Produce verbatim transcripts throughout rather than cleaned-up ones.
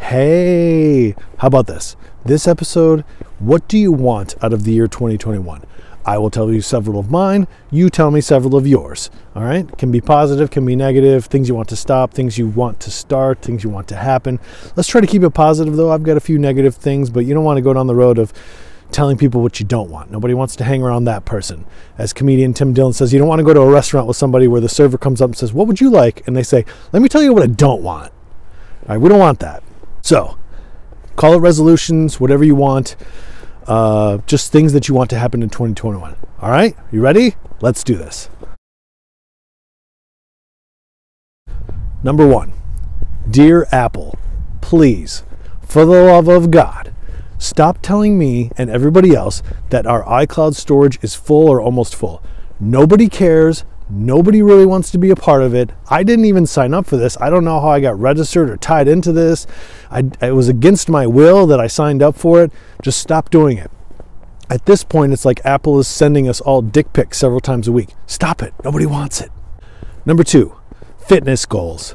Hey, how about this? This episode, what do you want out of the year twenty twenty-one? I will tell you several of mine. You tell me several of yours. All right? Can be positive, can be negative, things you want to stop, things you want to start, things you want to happen. Let's try to keep it positive, though. I've got a few negative things, but you don't want to go down the road of telling people what you don't want. Nobody wants to hang around that person. As comedian Tim Dillon says, you don't want to go to a restaurant with somebody where the server comes up and says, what would you like? And they say, let me tell you what I don't want. All right, we don't want that. So, call it resolutions, whatever you want. Uh, just things that you want to happen in twenty twenty-one. All right, you ready? Let's do this. Number one, dear Apple, please, for the love of God, stop telling me and everybody else that our iCloud storage is full or almost full. Nobody cares. Nobody really wants to be a part of it. I didn't even sign up for this. I don't know how I got registered or tied into this. I, it was against my will that I signed up for it. Just stop doing it. At this point, it's like Apple is sending us all dick pics several times a week. Stop it. Nobody wants it. Number two, fitness goals.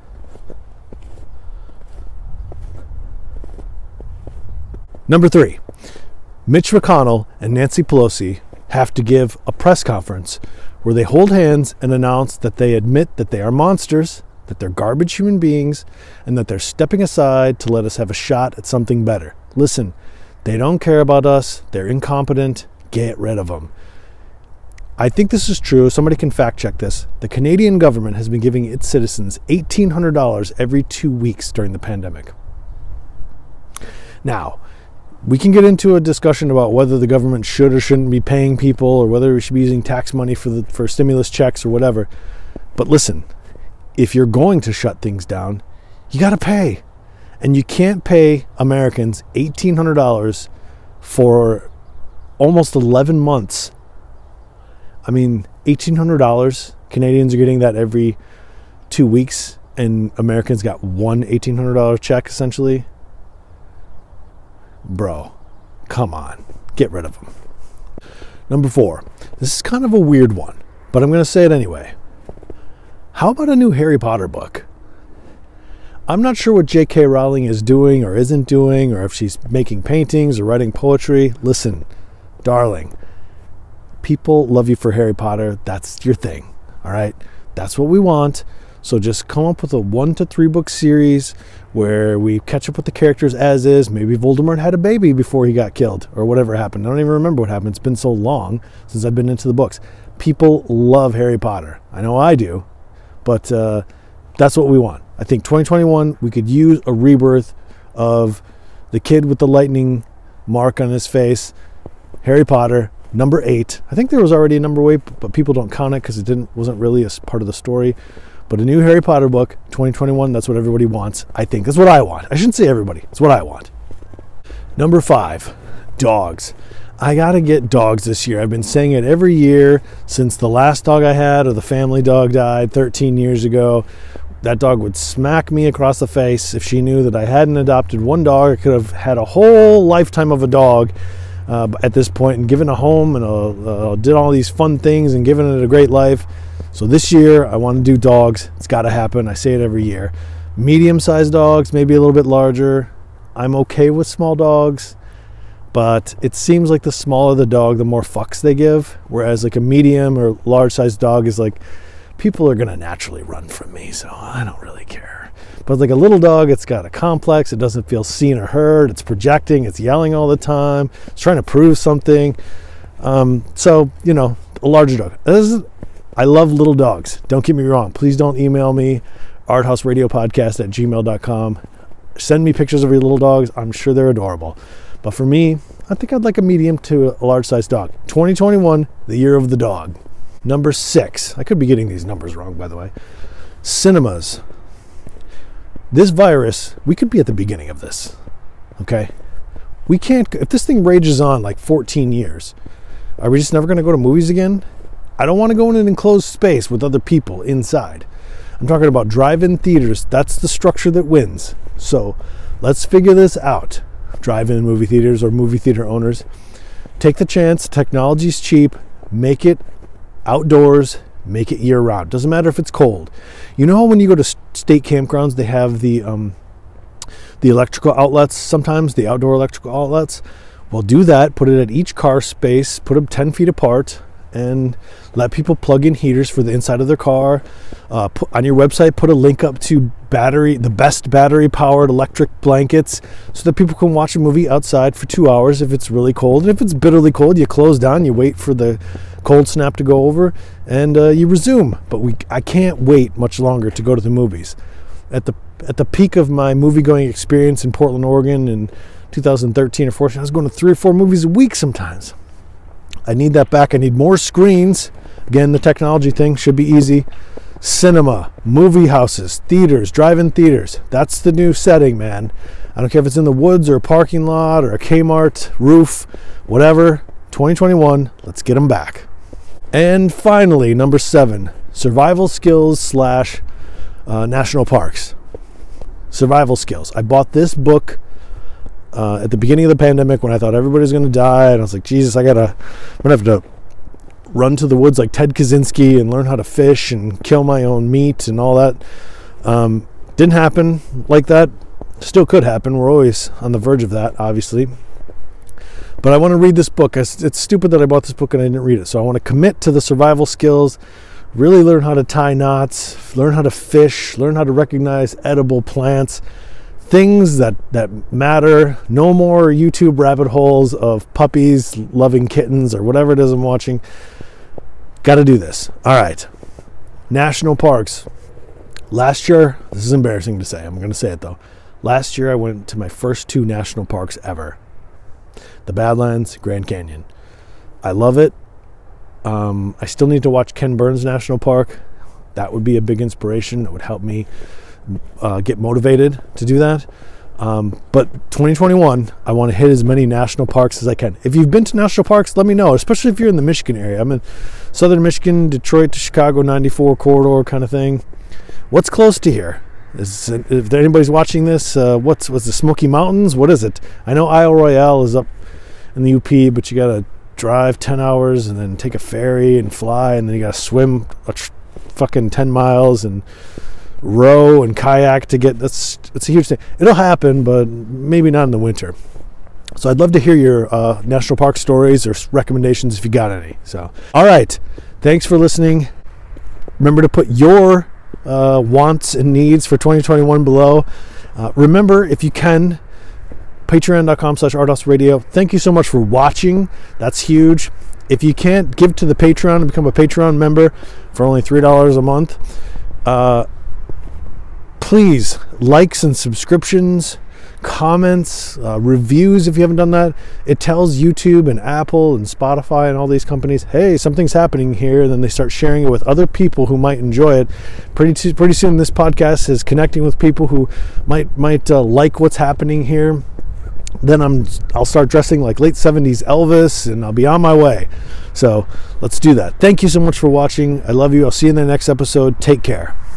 Number three, Mitch McConnell and Nancy Pelosi have to give a press conference where they hold hands and announce that they admit that they are monsters, that they're garbage human beings, and that they're stepping aside to let us have a shot at something better. Listen, they don't care about us. They're incompetent. Get rid of them. I think this is true. Somebody can fact check this. The Canadian government has been giving its citizens eighteen hundred dollars every two weeks during the pandemic. Now, we can get into a discussion about whether the government should or shouldn't be paying people or whether we should be using tax money for the, for stimulus checks or whatever. But listen, if you're going to shut things down, you got to pay. And you can't pay Americans eighteen hundred dollars for almost eleven months. I mean, eighteen hundred dollars, Canadians are getting that every two weeks, and Americans got one eighteen hundred dollars check, essentially. Bro, come on. Get rid of them. Number four. This is kind of a weird one, but I'm going to say it anyway. How about a new Harry Potter book? I'm not sure what J K Rowling is doing or isn't doing, or if she's making paintings or writing poetry. Listen, darling, people love you for Harry Potter. That's your thing, all right? That's what we want. So just come up with a one to three book series where we catch up with the characters as is. Maybe Voldemort had a baby before he got killed or whatever happened. I don't even remember what happened. It's been so long since I've been into the books. People love Harry Potter. I know I do, but uh, that's what we want. I think twenty twenty-one, we could use a rebirth of the kid with the lightning mark on his face, Harry Potter, number eight. I think there was already a number eight, but people don't count it because it didn't wasn't really a part of the story. But a new Harry Potter book, twenty twenty-one, that's what everybody wants. I think that's what I want. I shouldn't say everybody. It's what I want. Number five, dogs. I got to get dogs this year. I've been saying it every year since the last dog I had or the family dog died thirteen years ago. That dog would smack me across the face if she knew that I hadn't adopted one dog. I could have had a whole lifetime of a dog uh, at this point and given a home and uh, uh, did all these fun things and given it a great life. So this year, I want to do dogs. It's got to happen. I say it every year. Medium-sized dogs, maybe a little bit larger. I'm okay with small dogs, but it seems like the smaller the dog, the more fucks they give. Whereas like a medium or large-sized dog is like, people are going to naturally run from me, so I don't really care. But like a little dog, it's got a complex. It doesn't feel seen or heard. It's projecting. It's yelling all the time. It's trying to prove something. Um, so, you know, a larger dog. This is, I love little dogs. Don't get me wrong. Please don't email me, arthouse-radio-podcast at gmail dot com. Send me pictures of your little dogs. I'm sure they're adorable. But for me, I think I'd like a medium to a large-sized dog. twenty twenty-one, the year of the dog. Number six. I could be getting these numbers wrong, by the way. Cinemas. This virus, we could be at the beginning of this. Okay? We can't, if this thing rages on like fourteen years, are we just never going to go to movies again? I don't want to go in an enclosed space with other people inside. I'm talking about drive-in theaters. That's the structure that wins. So let's figure this out. Drive-in movie theaters or movie theater owners. Take the chance. Technology's cheap. Make it outdoors. Make it year-round. Doesn't matter if it's cold. You know how when you go to state campgrounds, they have the um, the electrical outlets sometimes, the outdoor electrical outlets. Well, do that. Put it at each car space. Put them ten feet apart. And let people plug in heaters for the inside of their car. Uh, put, on your website, put a link up to battery, the best battery-powered electric blankets, so that people can watch a movie outside for two hours if it's really cold. And if it's bitterly cold, you close down, you wait for the cold snap to go over, and uh, you resume. But we, I can't wait much longer to go to the movies. At the at the peak of my movie-going experience in Portland, Oregon, in two thousand thirteen or fourteen, I was going to three or four movies a week sometimes. I need that back. I need more screens. Again, the technology thing should be easy. Cinema, movie houses, theaters, drive-in theaters. That's the new setting, man. I don't care if it's in the woods or a parking lot or a Kmart roof, whatever. twenty twenty-one, let's get them back. And finally, number seven, survival skills slash uh, national parks. Survival skills. I bought this book Uh, at the beginning of the pandemic when I thought everybody was going to die, and I was like, Jesus, I gotta, I'm gonna have to run to the woods like Ted Kaczynski and learn how to fish and kill my own meat and all that. Um, didn't happen like that. Still could happen. We're always on the verge of that, obviously. But I want to read this book. It's, it's stupid that I bought this book and I didn't read it. So I want to commit to the survival skills, really learn how to tie knots, learn how to fish, learn how to recognize edible plants, things that, that matter. No more YouTube rabbit holes of puppies loving kittens or whatever it is I'm watching. Got to do this. All right. National parks. Last year, this is embarrassing to say. I'm going to say it though. Last year, I went to my first two national parks ever. The Badlands, Grand Canyon. I love it. Um, I still need to watch Ken Burns National Park. That would be a big inspiration. That would help me Uh, get motivated to do that. Um, but twenty twenty-one, I want to hit as many national parks as I can. If you've been to national parks, let me know, especially if you're in the Michigan area. I'm in southern Michigan, Detroit to Chicago ninety-four corridor kind of thing. What's close to here? Is, if anybody's watching this, uh, what's, what's the Smoky Mountains? What is it? I know Isle Royale is up in the U P, but you got to drive ten hours and then take a ferry and fly, and then you got to swim a tr- fucking ten miles and row and kayak to get, that's it's a huge thing. It'll happen, but maybe not in the winter. So I'd love to hear your uh, national park stories or recommendations if you got any. So, all right. Thanks for listening. Remember to put your uh, wants and needs for twenty twenty-one below. Uh, remember, if you can, patreon.com slash arthouse radio. Thank you so much for watching. That's huge. If you can't, give to the Patreon and become a Patreon member for only three dollars a month. Uh, Please, likes and subscriptions, comments, uh, reviews if you haven't done that. It tells YouTube and Apple and Spotify and all these companies, hey, something's happening here. And then they start sharing it with other people who might enjoy it. Pretty t- pretty soon this podcast is connecting with people who might might uh, like what's happening here. Then I'm I'll start dressing like late seventies Elvis, and I'll be on my way. So let's do that. Thank you so much for watching. I love you. I'll see you in the next episode. Take care.